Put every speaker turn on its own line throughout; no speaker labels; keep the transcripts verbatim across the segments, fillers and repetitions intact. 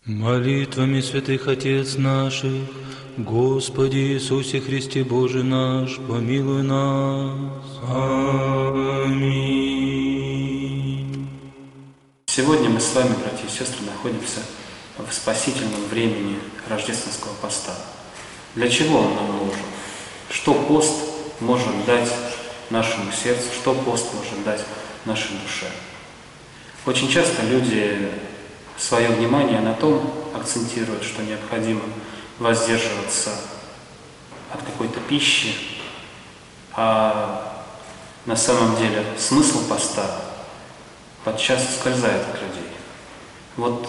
Молитвами святых Отец наших, Господи Иисусе Христе Боже наш, помилуй нас. Аминь.
Сегодня мы с вами, братья и сестры, находимся в спасительном времени рождественского поста. Для чего он нам нужен? Что пост может дать нашему сердцу, что пост может дать нашей душе? Очень часто люди свое внимание на том акцентируют, что необходимо воздерживаться от какой-то пищи, а на самом деле смысл поста подчас ускользает от людей. Вот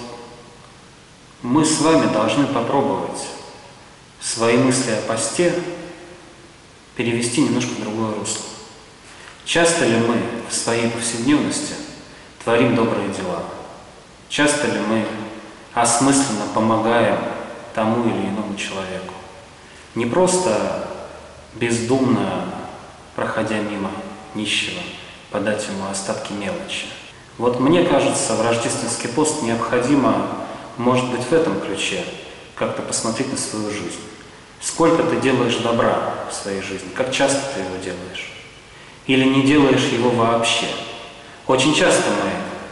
мы с вами должны попробовать свои мысли о посте перевести немножко в другое русло. Часто ли мы в своей повседневности творим добрые дела? Часто ли мы осмысленно помогаем тому или иному человеку? Не просто бездумно, проходя мимо нищего, подать ему остатки мелочи. Вот мне кажется, в рождественский пост необходимо, может быть, в этом ключе как-то посмотреть на свою жизнь. Сколько ты делаешь добра в своей жизни? Как часто ты его делаешь? Или не делаешь его вообще? Очень часто мы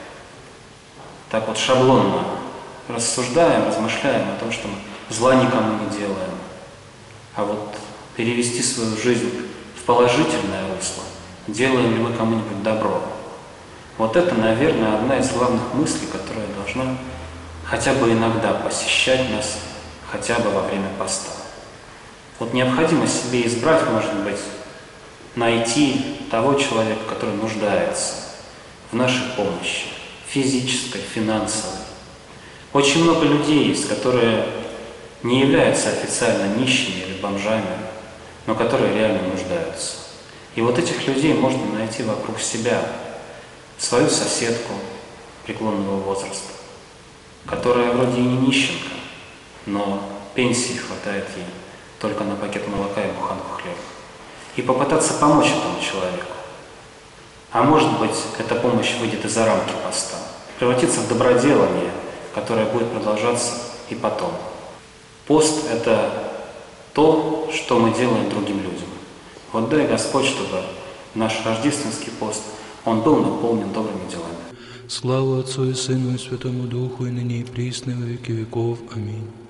так вот шаблонно рассуждаем, размышляем о том, что мы зла никому не делаем. А вот перевести свою жизнь в положительное русло, делаем ли мы кому-нибудь добро? Вот это, наверное, одна из главных мыслей, которая должна хотя бы иногда посещать нас, хотя бы во время поста. Вот необходимо себе избрать, может быть, найти того человека, который нуждается в нашей помощи, физической, финансовой. Очень много людей есть, которые не являются официально нищими или бомжами, но которые реально нуждаются. И вот этих людей можно найти вокруг себя. Свою соседку преклонного возраста, которая вроде и не нищенка, но пенсии хватает ей только на пакет молока и буханку хлеба. И попытаться помочь этому человеку. А может быть, эта помощь выйдет из-за рамки поста, превратиться в доброделание, которое будет продолжаться и потом. Пост – это то, что мы делаем другим людям. Вот дай Господь, чтобы наш рождественский пост, он был наполнен добрыми делами.
Слава Отцу и Сыну и Святому Духу, и ныне и присно, и во веки веков. Аминь.